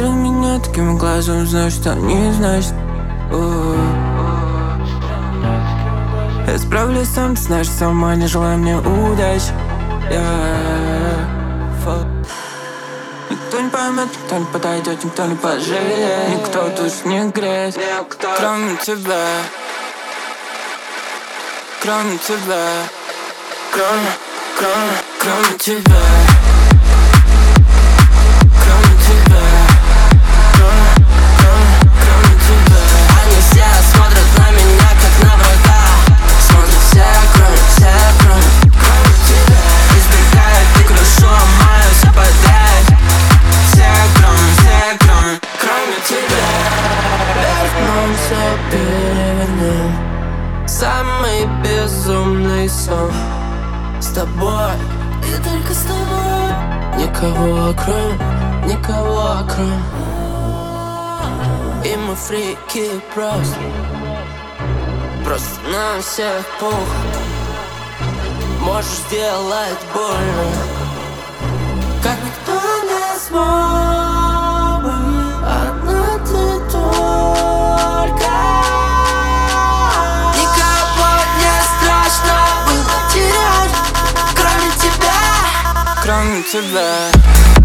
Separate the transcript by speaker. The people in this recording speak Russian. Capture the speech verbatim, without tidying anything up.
Speaker 1: Смотри на меня таким глазом, знаешь, что не значит. Я справлюсь сам, ты знаешь, сама не желаю мне удачи. Yeah. Никто не поймет, никто не подойдет, никто не пожалеет, никто душ не греет, кроме тебя, кроме тебя, кроме, кроме, кроме тебя. Самый безумный сон с тобой, и только с тобой. Никого кроме, никого кроме. И мы фрики просто, просто нам всех похуй. Можешь сделать больно, как никто не смог бы. Одна ты только. Кроме тебя.